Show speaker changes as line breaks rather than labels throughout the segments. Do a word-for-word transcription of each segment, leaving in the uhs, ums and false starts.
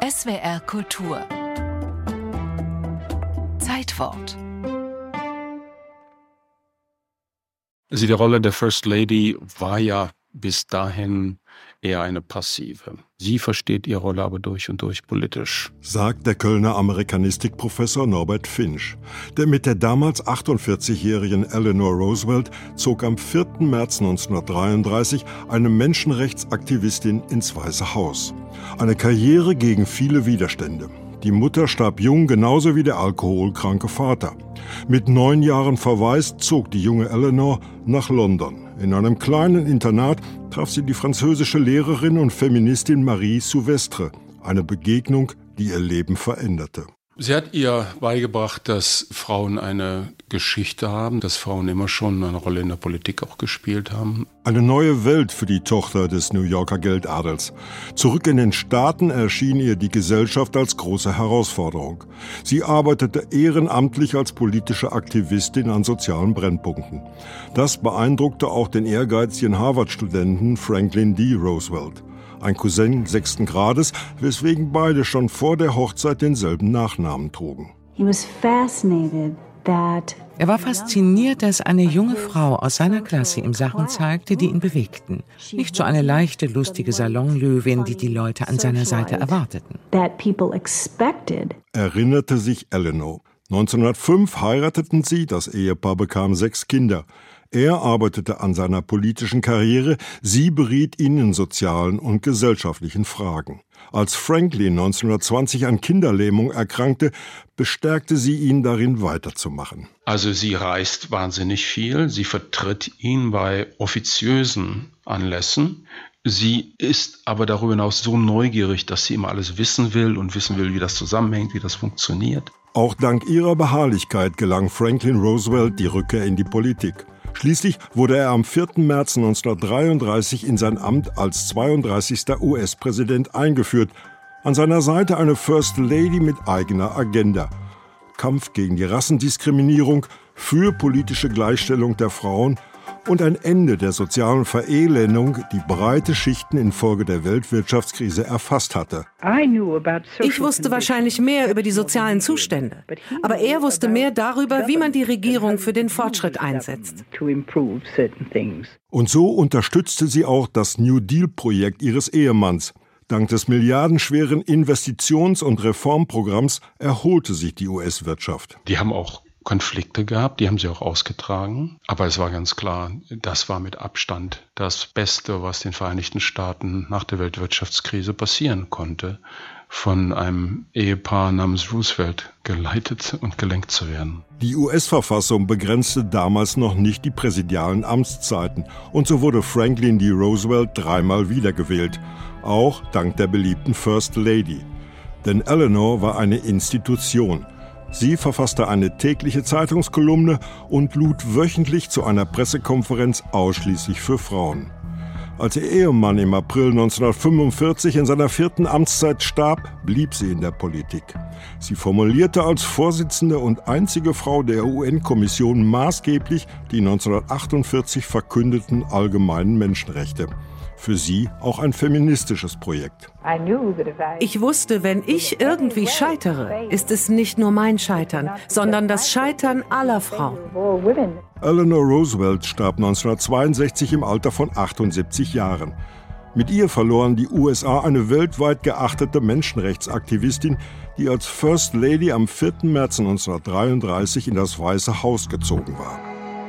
S W R Kultur Zeitwort.
Also die Rolle der First Lady war ja bis dahin eher eine passive. Sie versteht ihre Rolle aber durch und durch politisch.
Sagt der Kölner Amerikanistikprofessor Norbert Finch. Der mit der damals achtundvierzigjährigen Eleanor Roosevelt zog am vierten März neunzehnhundertdreiunddreißig eine Menschenrechtsaktivistin ins Weiße Haus. Eine Karriere gegen viele Widerstände. Die Mutter starb jung, genauso wie der alkoholkranke Vater. Mit neun Jahren verwaist zog die junge Eleanor nach London. In einem kleinen Internat traf sie die französische Lehrerin und Feministin Marie Souvestre. Eine Begegnung, die ihr Leben veränderte.
Sie hat ihr beigebracht, dass Frauen eine Geschichte haben, dass Frauen immer schon eine Rolle in der Politik auch gespielt haben.
Eine neue Welt für die Tochter des New Yorker Geldadels. Zurück in den Staaten erschien ihr die Gesellschaft als große Herausforderung. Sie arbeitete ehrenamtlich als politische Aktivistin an sozialen Brennpunkten. Das beeindruckte auch den ehrgeizigen Harvard-Studenten Franklin D. Roosevelt. Ein Cousin sechsten Grades, weswegen beide schon vor der Hochzeit denselben Nachnamen trugen.
Er
war fasziniert, dass eine junge Frau aus seiner Klasse ihm Sachen zeigte, die ihn bewegten. Nicht so eine leichte, lustige Salonlöwin, die die Leute an seiner Seite erwarteten.
Erinnerte sich Eleanor. neunzehnhundertfünf heirateten sie, das Ehepaar bekam sechs Kinder. Er arbeitete an seiner politischen Karriere, sie beriet ihn in sozialen und gesellschaftlichen Fragen. Als Franklin neunzehnhundertzwanzig an Kinderlähmung erkrankte, bestärkte sie ihn darin, weiterzumachen.
Also sie reist wahnsinnig viel, sie vertritt ihn bei offiziösen Anlässen. Sie ist aber darüber hinaus so neugierig, dass sie immer alles wissen will und wissen will, wie das zusammenhängt, wie das funktioniert.
Auch dank ihrer Beharrlichkeit gelang Franklin Roosevelt die Rückkehr in die Politik. Schließlich wurde er am vierten März neunzehnhundertdreiunddreißig in sein Amt als zweiunddreißigster U S-Präsident eingeführt. An seiner Seite eine First Lady mit eigener Agenda. Kampf gegen die Rassendiskriminierung, für politische Gleichstellung der Frauen und ein Ende der sozialen Verelendung, die breite Schichten infolge der Weltwirtschaftskrise erfasst hatte.
Ich wusste wahrscheinlich mehr über die sozialen Zustände, aber er wusste mehr darüber, wie man die Regierung für den Fortschritt einsetzt.
Und so unterstützte sie auch das New Deal-Projekt ihres Ehemanns. Dank des milliardenschweren Investitions- und Reformprogramms erholte sich die U S-Wirtschaft.
Die haben auch Konflikte gehabt, die haben sie auch ausgetragen. Aber es war ganz klar, das war mit Abstand das Beste, was den Vereinigten Staaten nach der Weltwirtschaftskrise passieren konnte, von einem Ehepaar namens Roosevelt geleitet und gelenkt zu werden.
Die U S-Verfassung begrenzte damals noch nicht die präsidialen Amtszeiten und so wurde Franklin D. Roosevelt dreimal wiedergewählt, auch dank der beliebten First Lady. Denn Eleanor war eine Institution. Sie verfasste eine tägliche Zeitungskolumne und lud wöchentlich zu einer Pressekonferenz ausschließlich für Frauen. Als ihr Ehemann im April neunzehnhundertfünfundvierzig in seiner vierten Amtszeit starb, blieb sie in der Politik. Sie formulierte als Vorsitzende und einzige Frau der U N-Kommission maßgeblich die neunzehnhundertachtundvierzig verkündeten allgemeinen Menschenrechte. Für sie auch ein feministisches Projekt.
Ich wusste, wenn ich irgendwie scheitere, ist es nicht nur mein Scheitern, sondern das Scheitern aller Frauen.
Eleanor Roosevelt starb neunzehnhundertzweiundsechzig im Alter von achtundsiebzig Jahren. Mit ihr verloren die U S A eine weltweit geachtete Menschenrechtsaktivistin, die als First Lady am vierten März neunzehnhundertdreiunddreißig in das Weiße Haus gezogen war.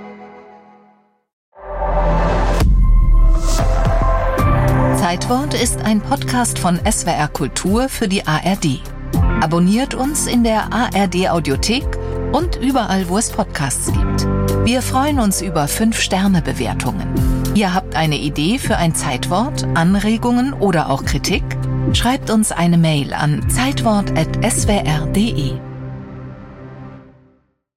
Zeitwort ist ein Podcast von S W R Kultur für die A R D. Abonniert uns in der A R D-Audiothek und überall, wo es Podcasts gibt. Wir freuen uns über fünf Sterne Bewertungen. Ihr habt eine Idee für ein Zeitwort, Anregungen oder auch Kritik? Schreibt uns eine Mail an zeitwort at s w r punkt d e.